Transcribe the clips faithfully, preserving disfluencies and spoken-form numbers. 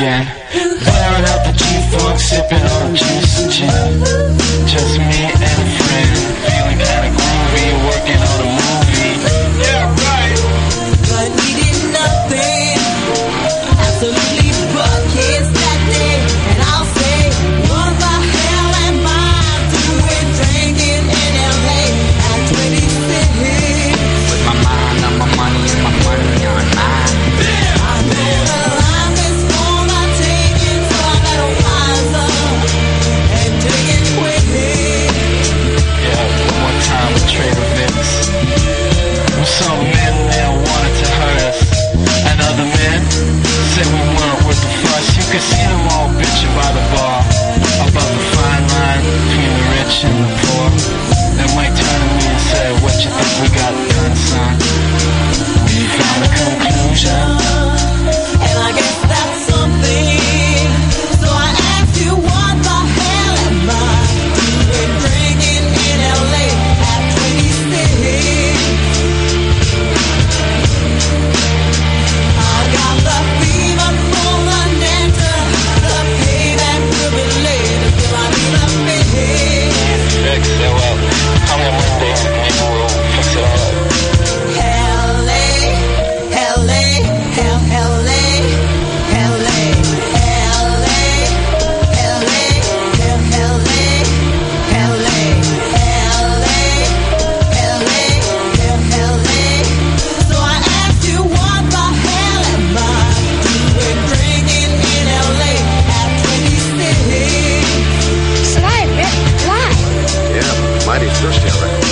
again. Blaring out the G-Funk, sipping on juice and gin. Just me and a friend, feeling kinda groovy, working on a movie. Yeah, right. But we did nothing, absolutely buckets that day. And I'll say, what the hell am I doing drinking in L A at twenty-six? With my mind on my money and my money on mine. I know the line is gonna take it, so I better wise up and take it quick. Yeah, one more time with Trader Vic's. Well, some men there wanted to hurt us, and other men said we weren't worth the fuss. You could see them all bitching by the bar about the fine line between the rich and the poor. Then Mike turned to me and said, what you think we got done, son? We found a conclusion. And I guess that's something. So I asked you, what the hell am I doing drinking in L A at twenty-six? I got the fever for the nectar, the payback will be later till I need a fix. Fix it up. How many Mondays maybe we'll fix it all up? L A, L A, L A, L A, L A, L A, L A, L A, L A. So I asked you, what the hell am I doing drinking in L A at twenty-six? Slide, Rick, live. Yeah, mighty thirsty, all right.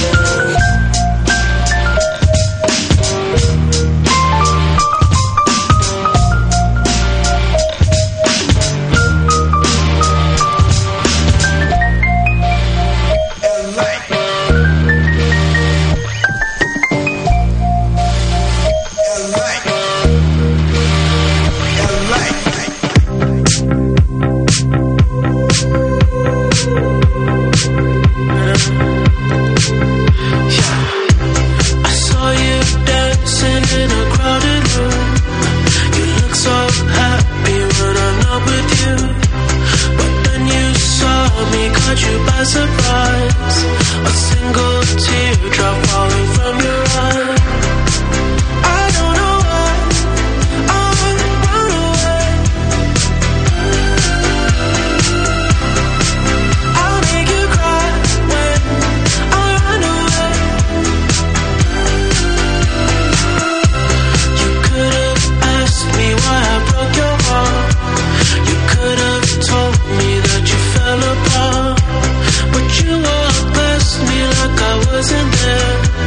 I saw you dancing in a crowded room. You look so happy when I'm not with you. But then you saw me, caught you by surprise. A single teardrop falling from your eye. I don't know why I run away. I'll make you cry when I run away. You could have asked me why I broke your heart. You could have told me that you fell apart. But you walked past me like I wasn't there.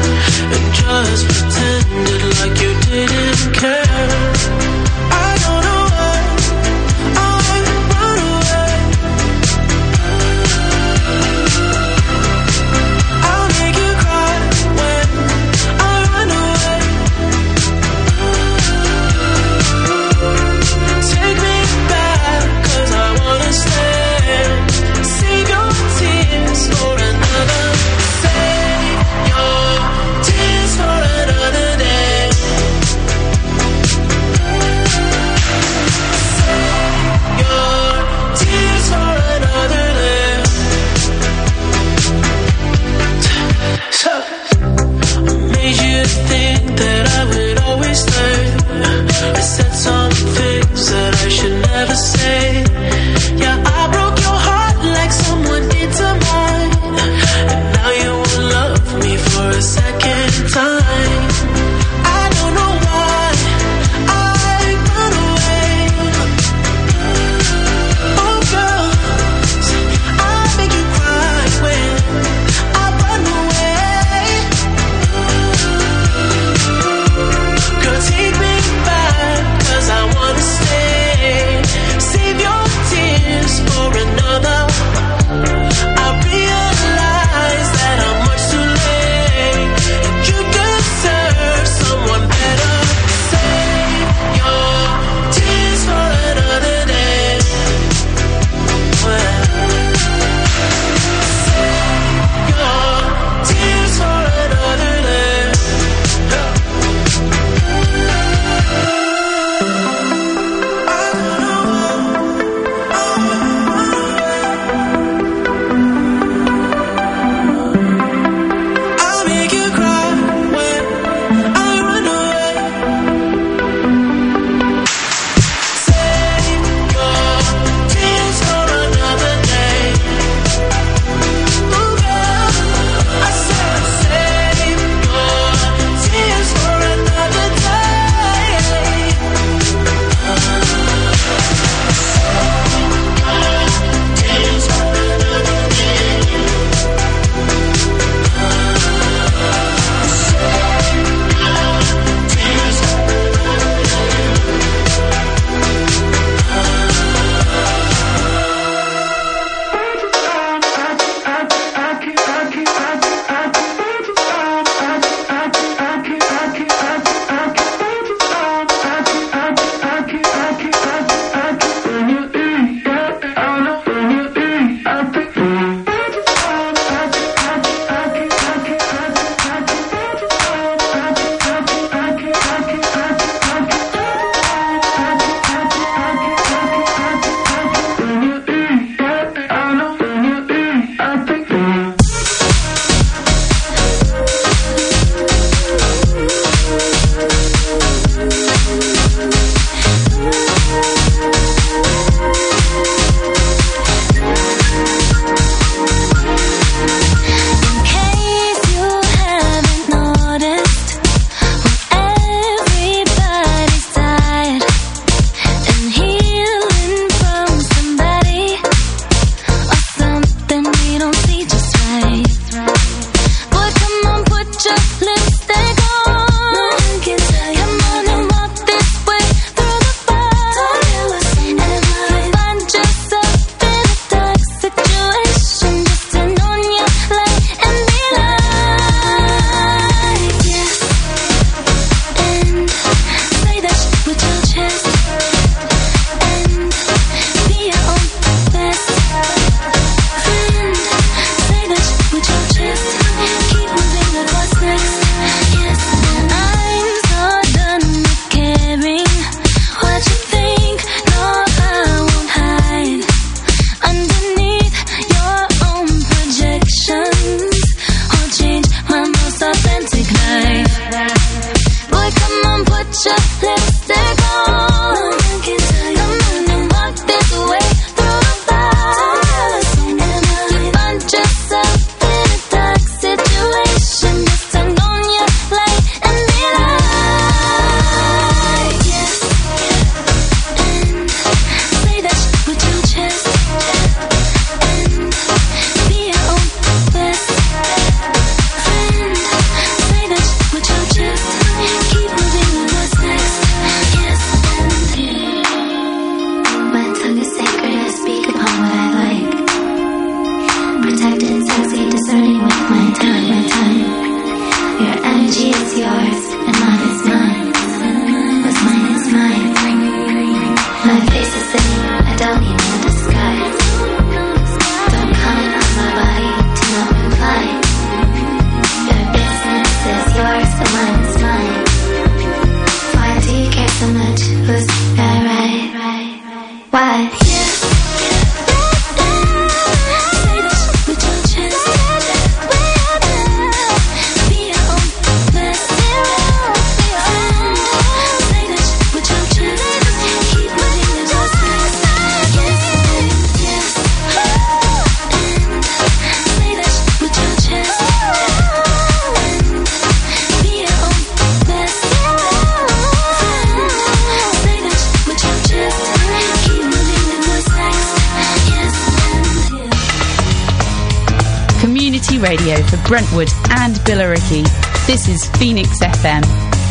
radio for Brentwood and Billericay. This is Phoenix F M.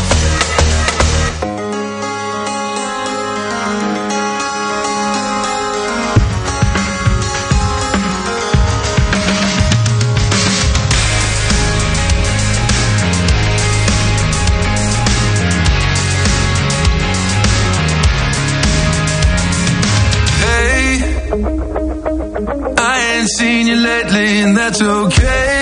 Seen you lately, and that's okay.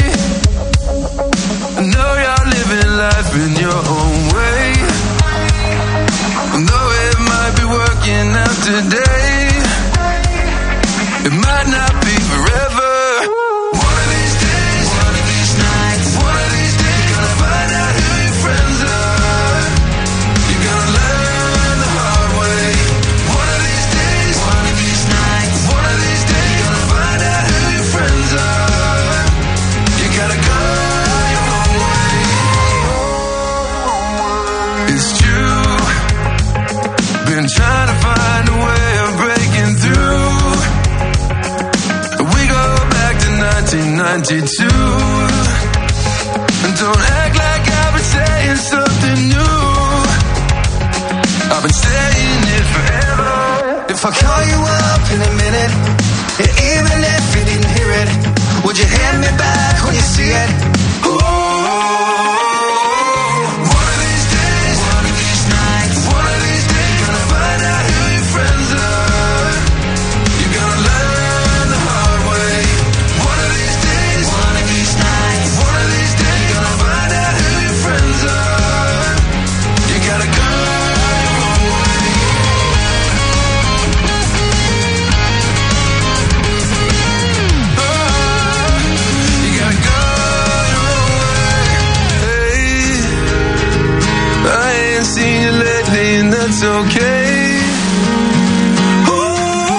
I know you're living life in your own way. Though it might be working out today, it might not be forever. One of these days, one of these nights, one of these days, you're gonna find out who your friends are. You're gonna learn the hard way. One of these days, one of these nights, one of these days, you're gonna find out who your friends are. You gotta go your own way. It's true. Been trying to find a way of breaking through. We go back to nineteen ninety-two. And don't act like I've been saying something new. I've been saying it forever. If I call you up in a minute, and even if you didn't hear it, would you hand me back when you see it? Ooh, one of these days, one of these nights, one of these days, you're gonna find out who your friends are. You're gonna learn the hard way. One of these days, one of these nights, one of these days, you're gonna find out who your friends are. You gotta go your own way. You gotta go your own way. Hey, I ain't seen you lately, and that's okay. Ooh,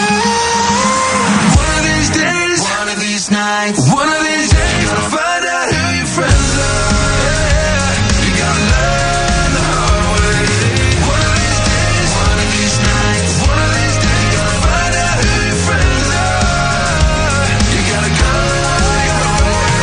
one of these days, one of these nights, one of these days, you're gonna find out who your friends are. Yeah, you gotta learn the hard way. One of these days, one of these nights, one of these days, you're gonna find out who your friends are. You gotta go your own way.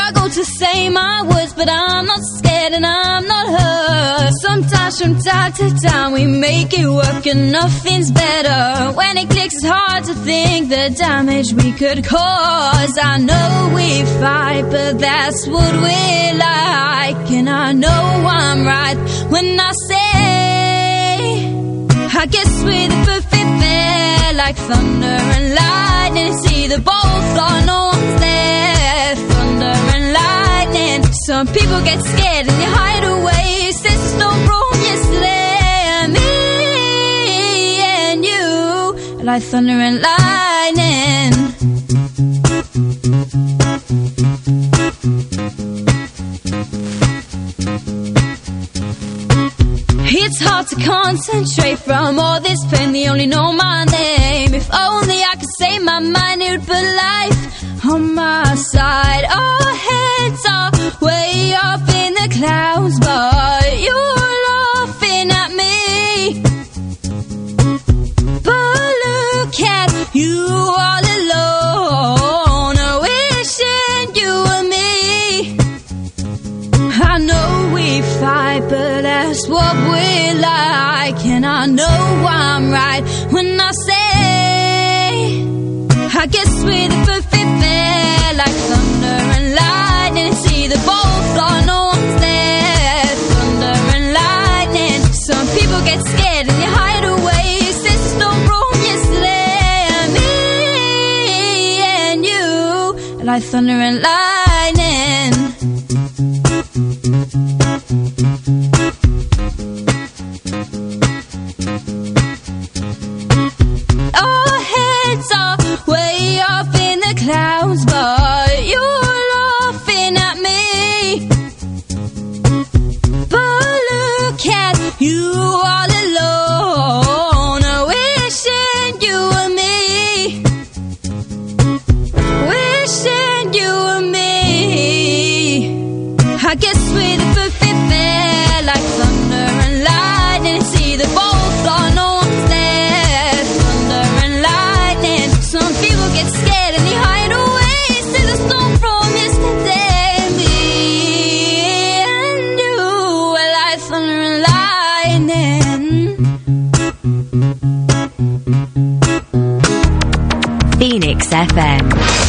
struggle to say my words, but I'm not scared and I'm not hurt. Sometimes from time to time we make it work and nothing's better. When it clicks it's hard to think the damage we could cause. I know we fight, but that's what we're like. And I know I'm right when I say I guess we're the perfect pair, like thunder and lightning. It's either both or no one's there. Thunder and lightning. Some people get scared and they hide away. System room, yes, me and you, like thunder and lightning. It's hard to concentrate from all this pain. They only know my name. If only I could say my mind, it would put life on my side. Our heads are way up in the clouds, but you're laughing at me. But look at you all alone, wishing you were me. I know we fight, but that's what we're like. And I know I'm right when I say I guess we're the perfect pair, like thunder and lightning. It's either both or no one's there. Thunder and lightning. Some people get scared and they hide away. System room, yes, me and you, like thunder and lightning. Our heads are way up in the clouds, but you're laughing at me. But look at you all alone, wishing you were me. Wishing you were me. I guess we're the perfect pair, like thunder and lightning. It's either both or no one's there. Thunder and lightning. Some people get scared and they hide away. See the storm from yesterday. Me and you are like thunder and lightning. Phoenix F M.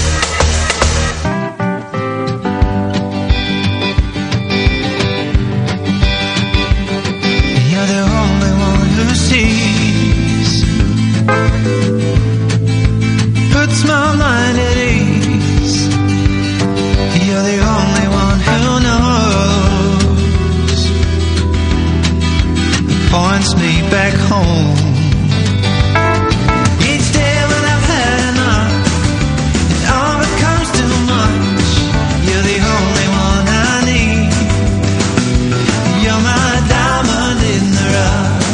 Puts my mind at ease. You're the only one who knows. Points me back home. Each day when I've had enough, it all becomes too much. You're the only one I need. You're my diamond in the rough.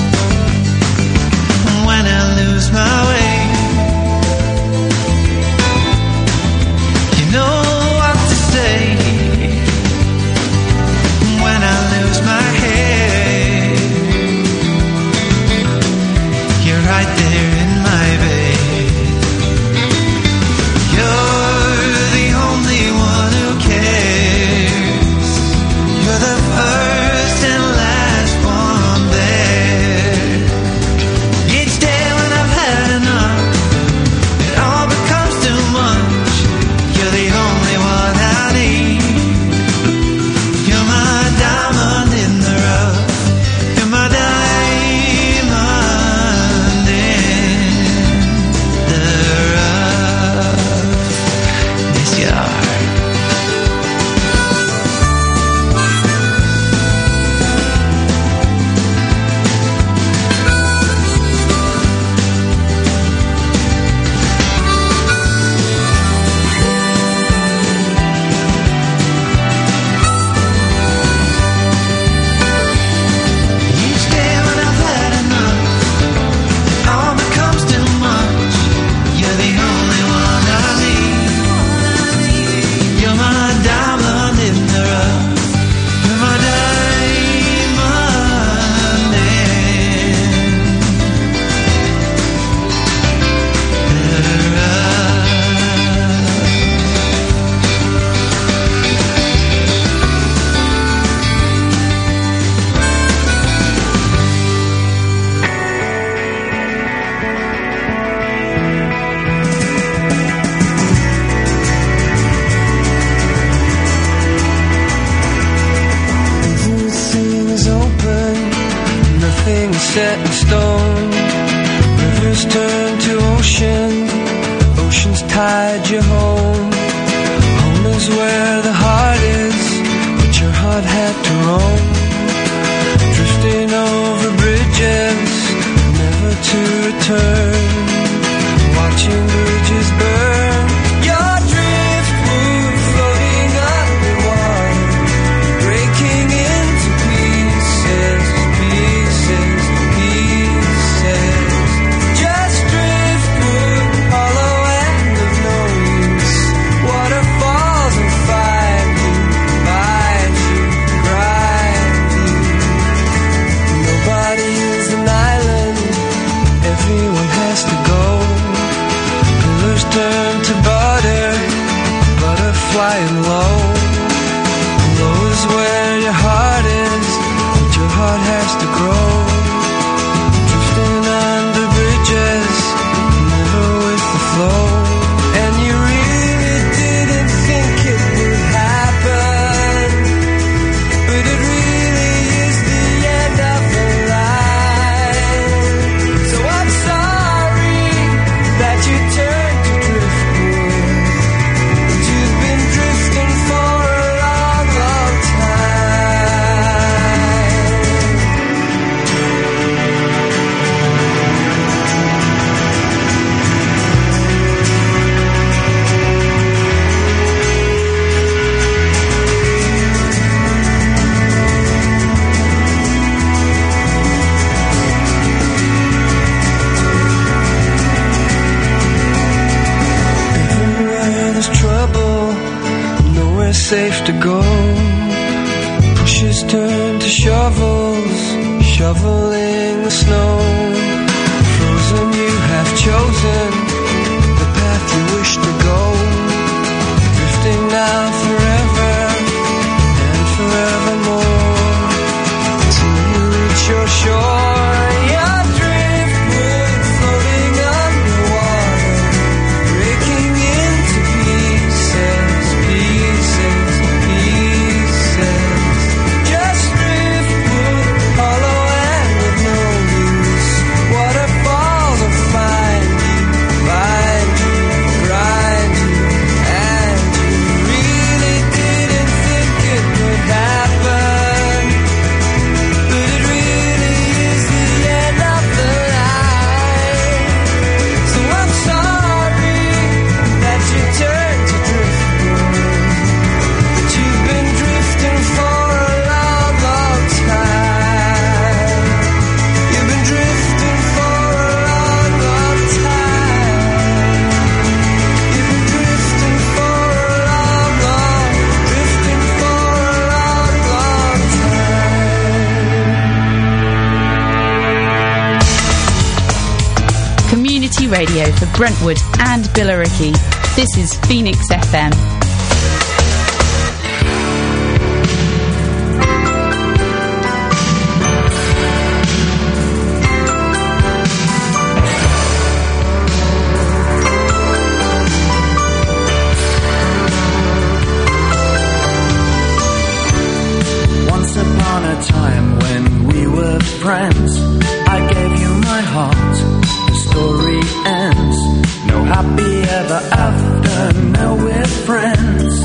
When I lose my way, you know what to say. When I lose my head, set in stone. Rivers turn to ocean, oceans tide you home. Home is where the heart is, but your heart had to roam. Drifting over bridges, never to return. Watching bridges burn. Your driftwood floating underwater, breaking into pieces, pieces, pieces. Just driftwood, hollow and of no use. Waterfalls and find you, find you, grind you. Nobody is an island, everyone has to go. Pillars turn to butter, butter flying low. Low is where your heart is, but your heart has to grow. Drifting under bridges, never with the flow. And you really didn't think it would happen, but it really is the end of the line. So I'm sorry that you turned to driftwood, but you've been drifting for a long, long time. Everywhere there's trouble, nowhere safe to go. Pushes turn to shovels, shoveling the snow. Frozen, you have chosen the path you wish to go. Drifting now forever and forevermore, till you reach your shore. Your driftwood floating underwater, breaking into pieces, pieces, pieces. Just driftwood, hollow and of no use. Waterfalls will find you, find you, grind you, and you really didn't think it would happen, but it really is the end of the line. So I'm sorry that you turned to driftwood, but you've been drifting for a long, long time. You've been drifting for a long, long time. You've been drifting for a long, long, drifting for a long, long time. Community radio for Brentwood and Billericay. This is Phoenix F M. Once upon a time when we were friends, I gave you my heart, the story ends. No happy ever after, now we're friends.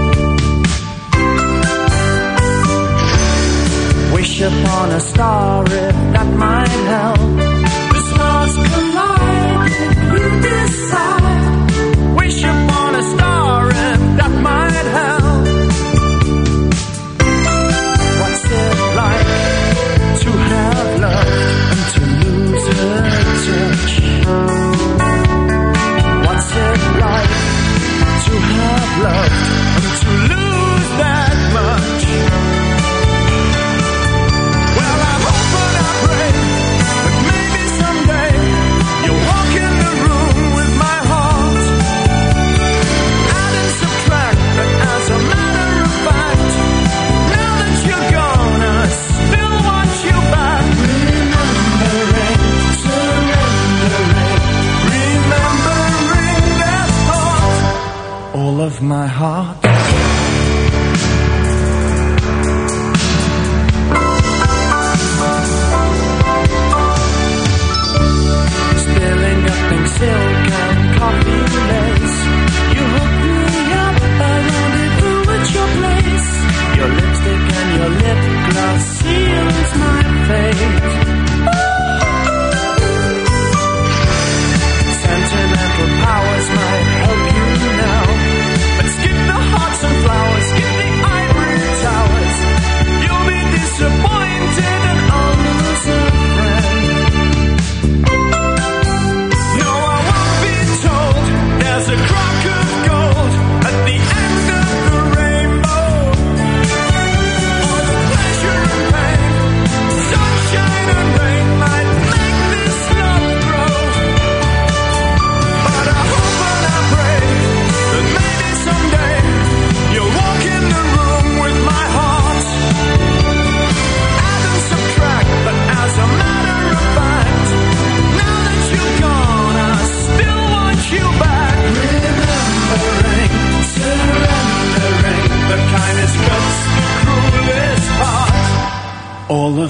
Wish upon a star if that might help. The stars collide if you decide. Wish upon a star if that might help. What's it like to have love and to lose her touch? What's it like to have love and to lose that much? Well, I hope and I pray that maybe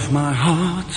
of my heart.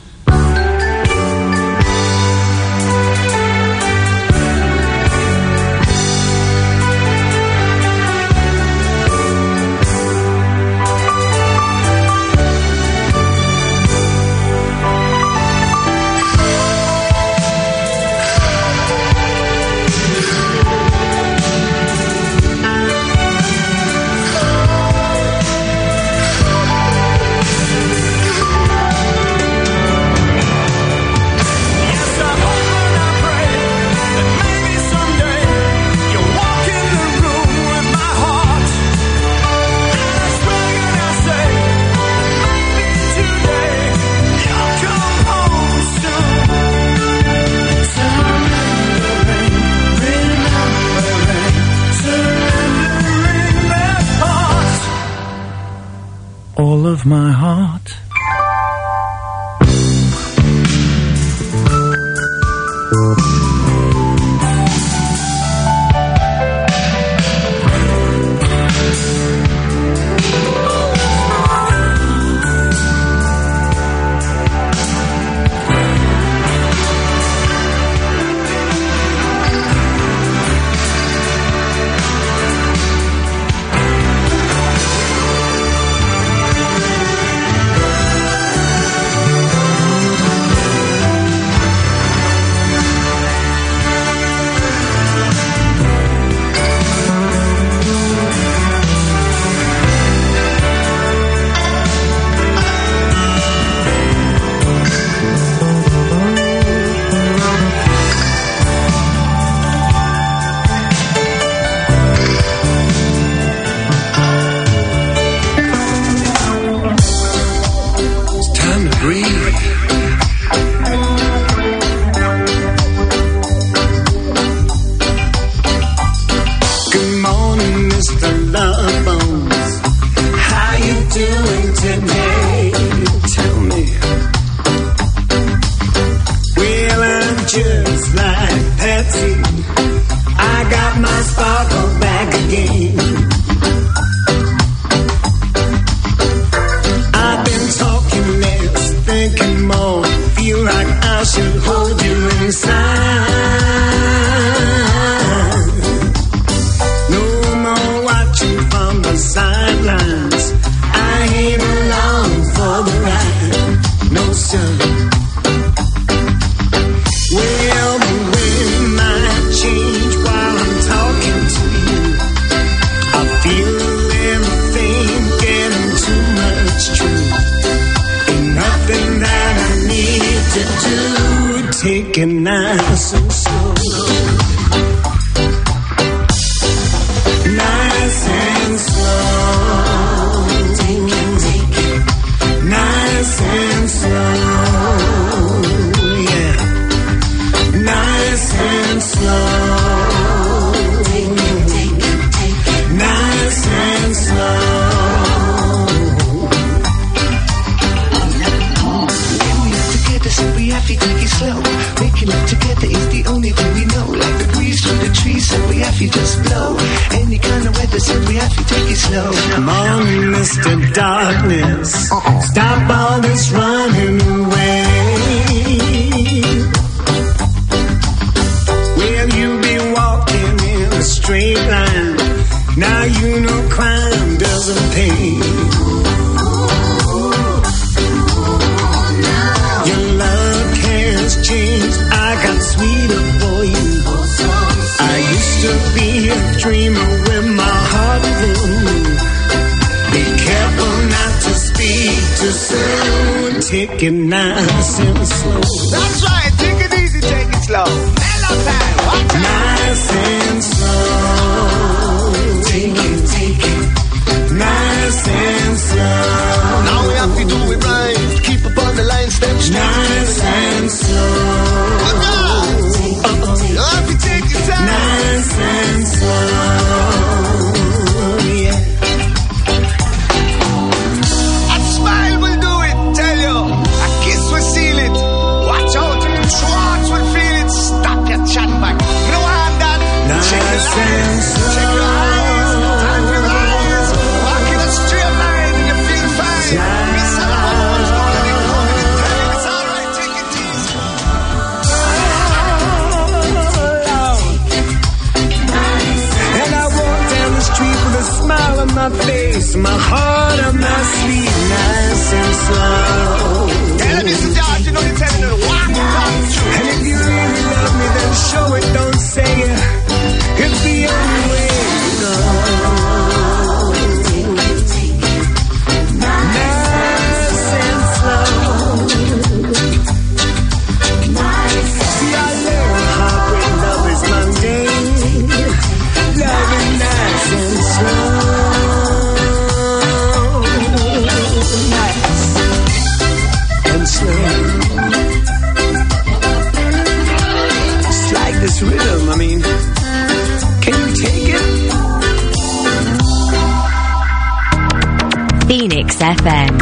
All of my heart. Watch out, Schwartz will feel it. Stop your chat back. You know what I'm done? place my heart on my sleeve, nice and slow. Hey, this is Josh, you know you're telling me what I'm talking to. And if you really love me, then show it, don't say it. It's the only way to go. Nice and slow. See, I learned heartbreak love is mundane. Love is nice and slow. It's like this rhythm, I mean, can you take it? Phoenix F M.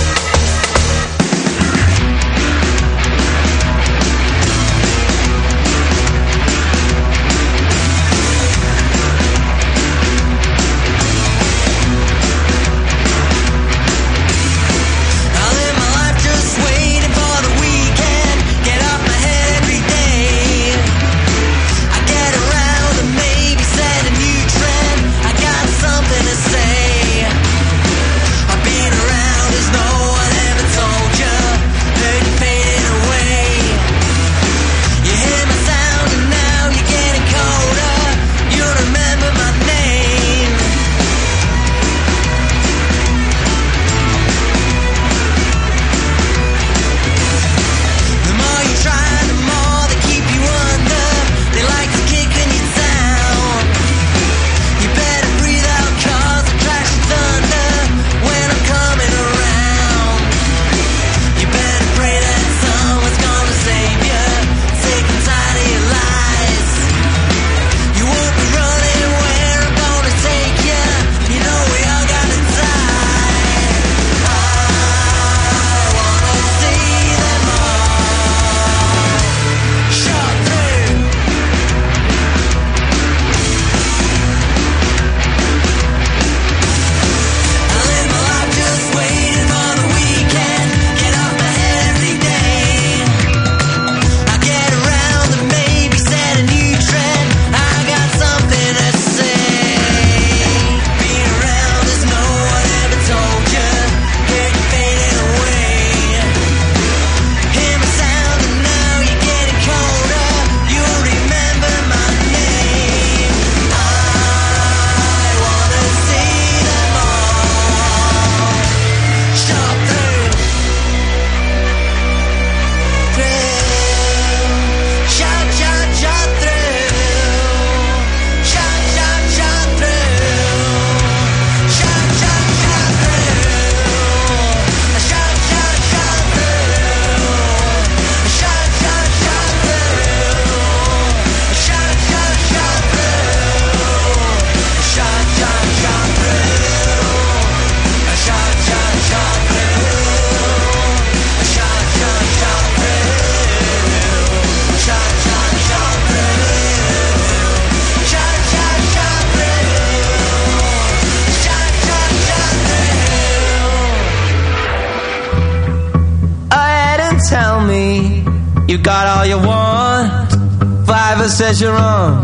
Says you're wrong,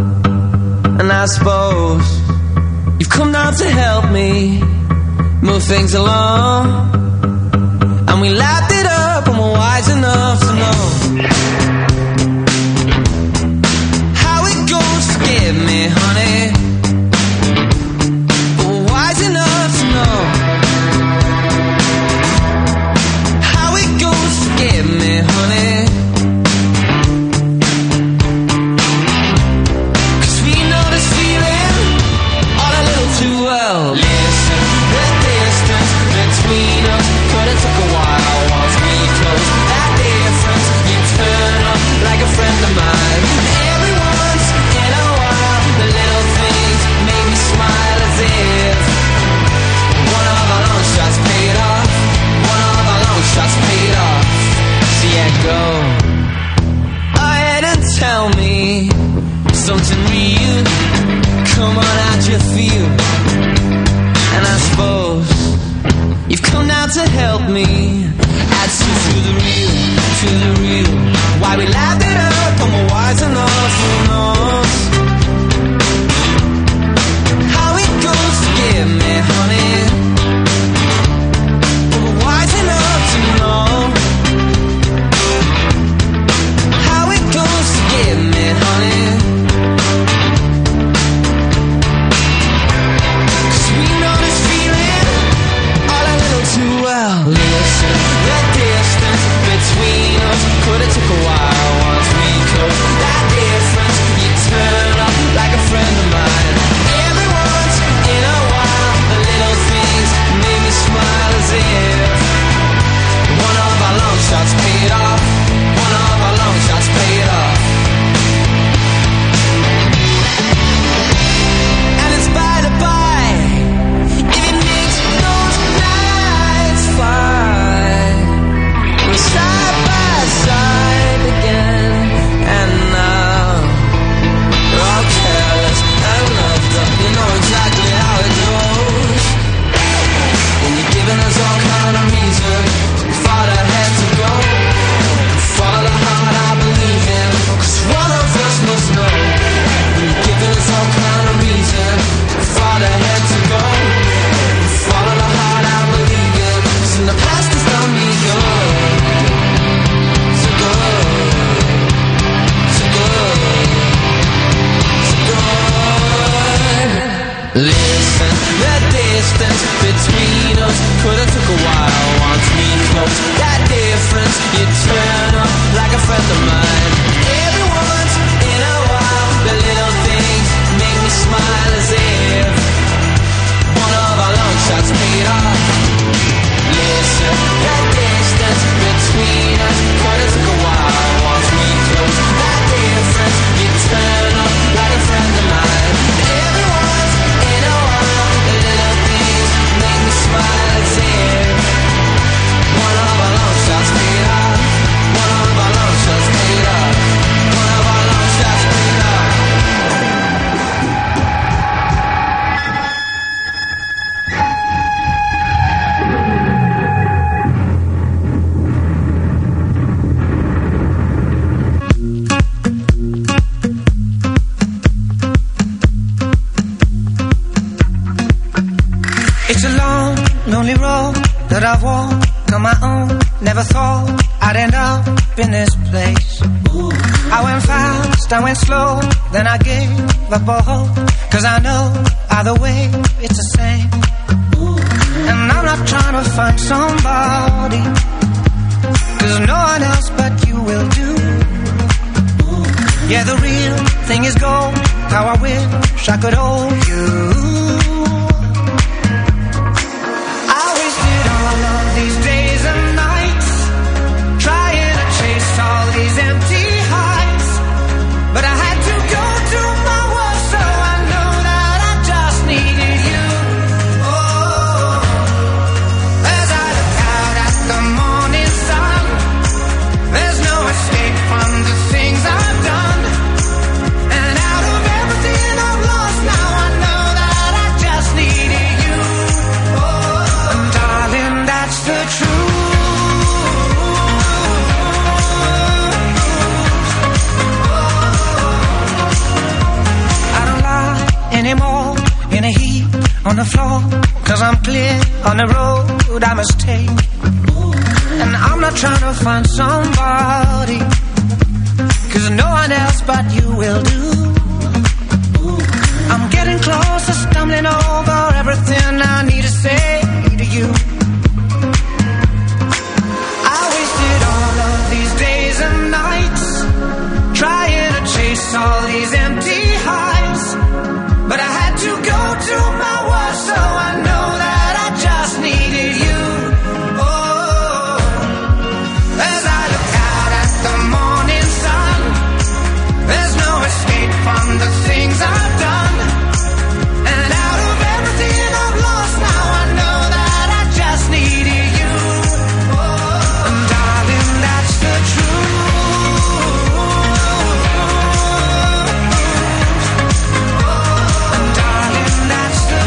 and I suppose you've come down to help me move things along, and we lapped it up and we're wise enough to know how it goes. Forgive me, honey, but we're wise enough to know how it goes. Forgive me, honey. Something real, come on out your field. And I suppose you've come down to help me add to, to the real, to the real. Why we lapped it up and we're wise enough, who knows how it goes. Forgive me, honey. long, lonely road that I've walked on my own. Never thought I'd end up in this place. I went fast, I went slow, then I gave up all hope. Cause I know either way it's the same. And I'm not trying to find somebody, cause no one else but you will do. Yeah, the real thing is gold, how I wish I could hold you. I wasted all of these days and nights trying to chase all these empty heights, but I had to go to my worst, so I know that I just needed you. Oh, as I look out at the morning sun, there's no escape from the things I've done. And out of everything I've lost, now I know that I just needed you. Oh, and darling, that's the truth. I don't lie anymore in a heap on the floor, cause I'm clear on the road I must take. And I'm not trying to find somebody, cause no one else but you will do. I'm getting closer, stumbling over everything I need to say to you. I wasted all of these days and nights trying to chase all these empty heights, but I had to go to my worst, so I know that I just needed you. Oh, as I look out at the morning sun, there's no escape from the things I've done. And out of everything I've lost, now I know that I just needed you. Oh, and darling, that's the truth. Oh, and darling, that's the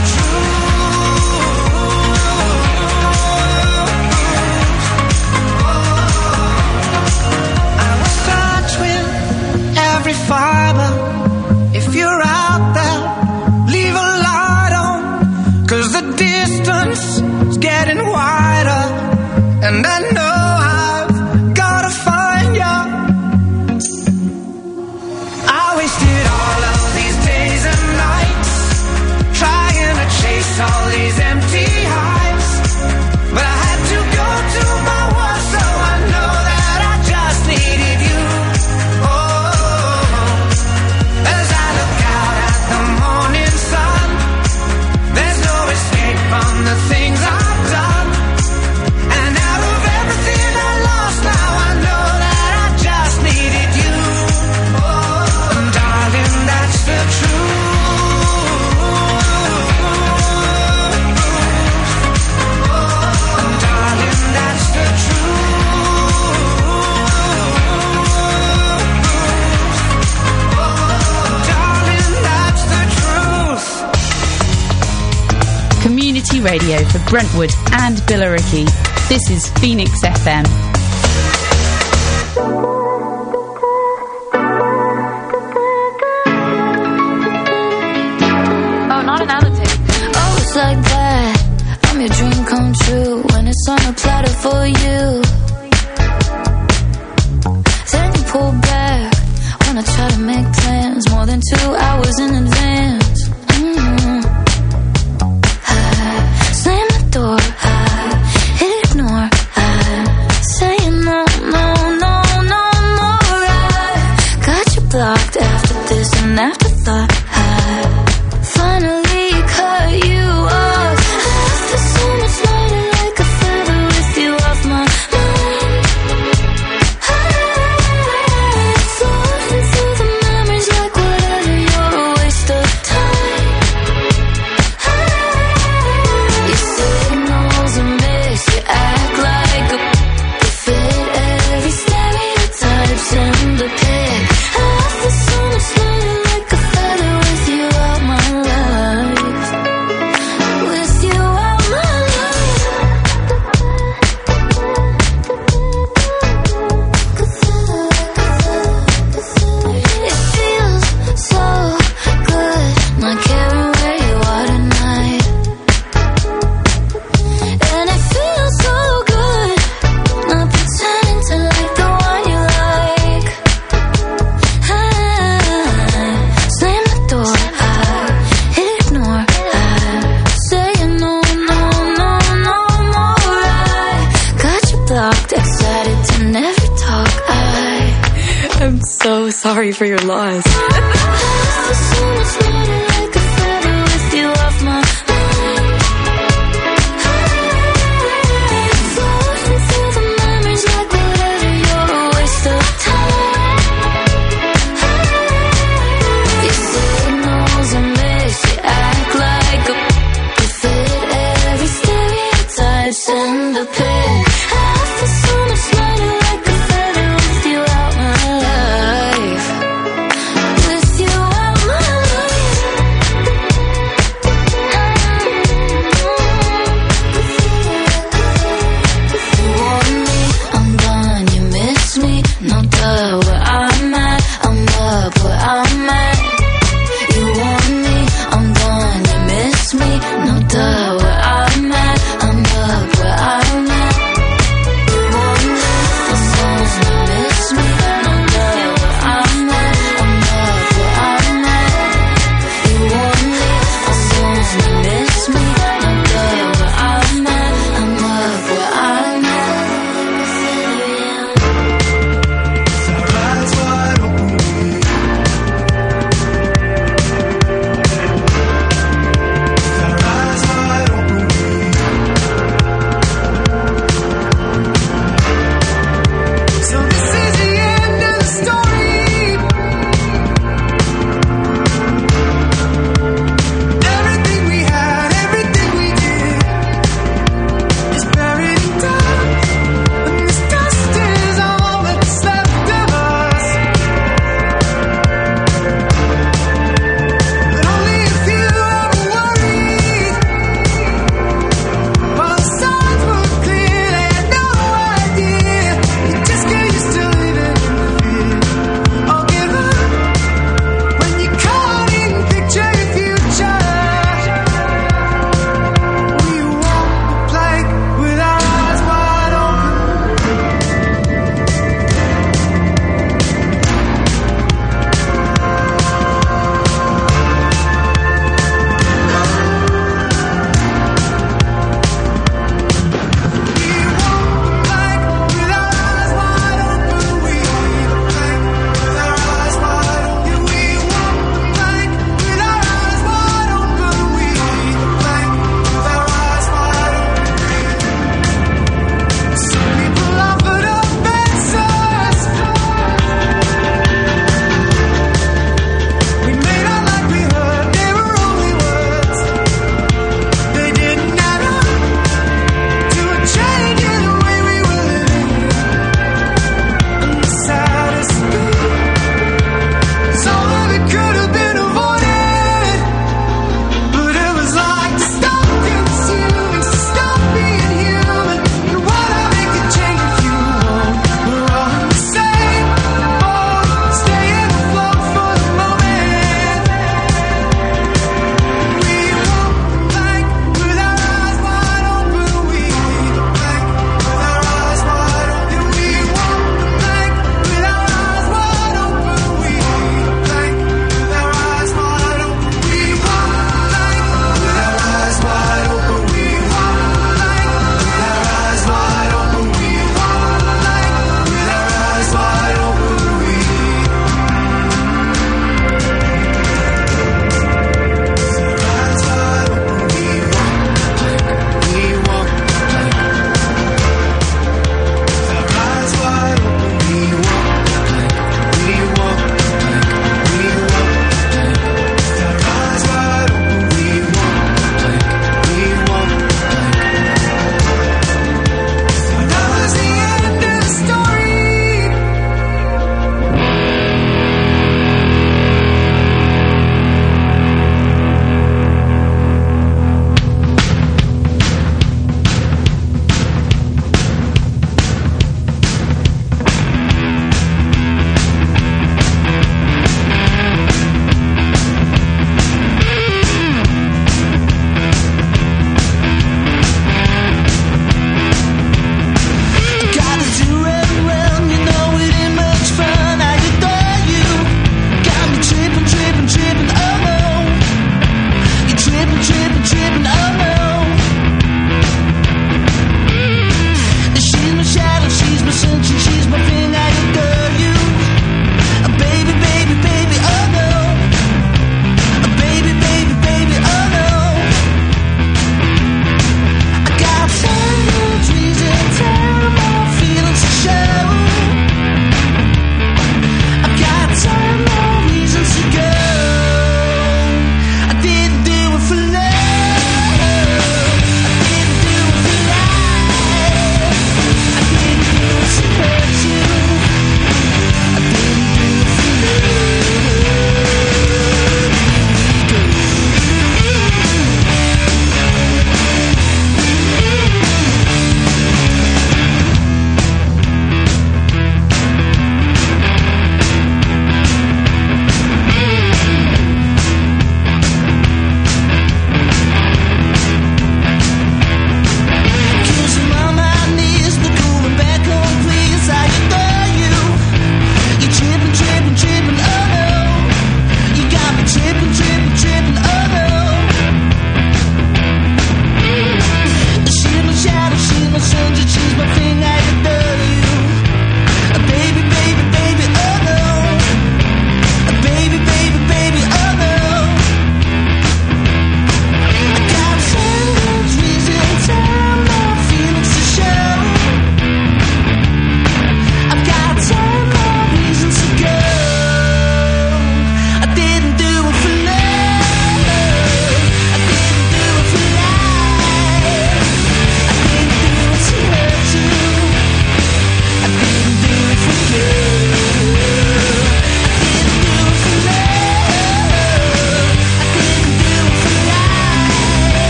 truth. I will search with every fiber. If you're out there, leave a light on, cause the distance is getting wider, and I know I've gotta find you. I wasted all of these days and nights trying to chase all these empty heights, but I had to go to my worst, so I know that I just needed you. Oh, as I look out at the morning sun, there's no escape from the things I've done. And out of everything I lost, now I know that I just needed you. Oh, and darling, that's the truth. Oh, and darling, that's the truth. Oh, darling, that's the truth. Community radio for Brentwood and Billericay. This is Phoenix F M. Oh, not another tape. Oh, it's like that. I'm your dream come true when it's on a platter for you. Then you pull back when I try to make plans more than two hours in advance. Mm-hmm. I slam the door, I ignore, I say no, no, no, no more. I got you blocked after this and afterthought. I finally cut you off. After so much lighter like a feather with you off my mind. I'm floating through the memories like whatever, you're a waste of time. so sorry for your loss. In the pit, I feel so much lighter like a feather with you out my life. With you out my life. You want me, I'm done, you miss me. No duh, where I'm at, I'm up where I'm at. You want me, I'm done, you miss me. No duh, where I'm at, I'm up where I'm at.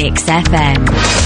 Phoenix F M.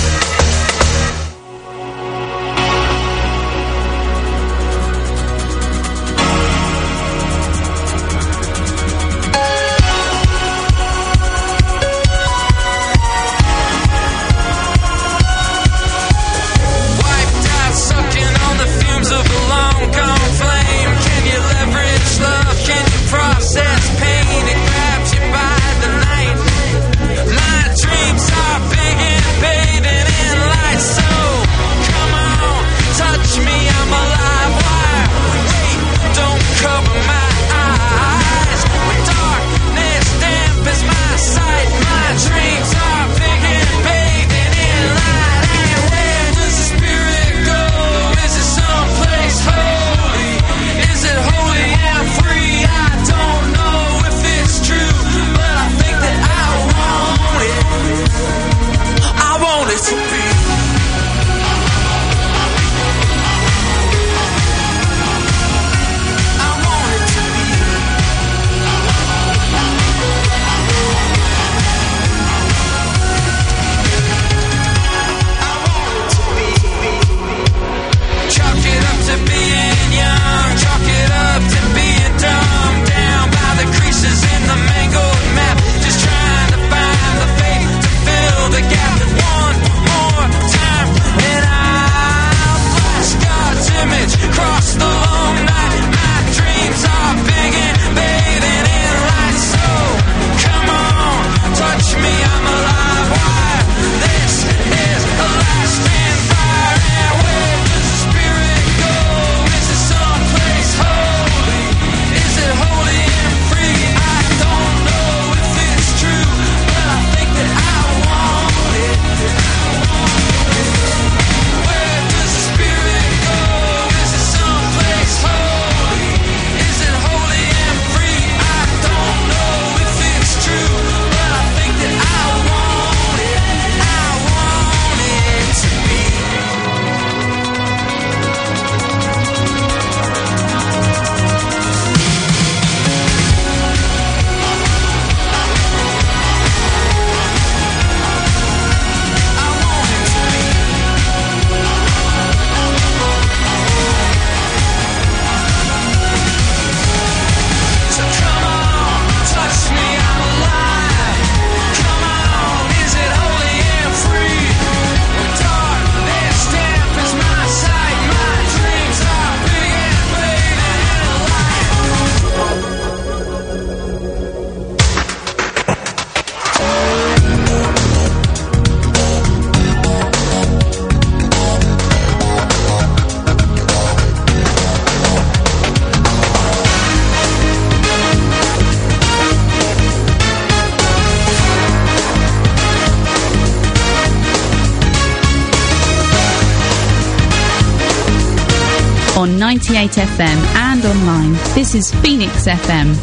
On ninety-eight F M and online. This is Phoenix F M.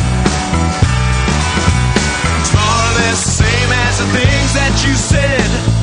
That you said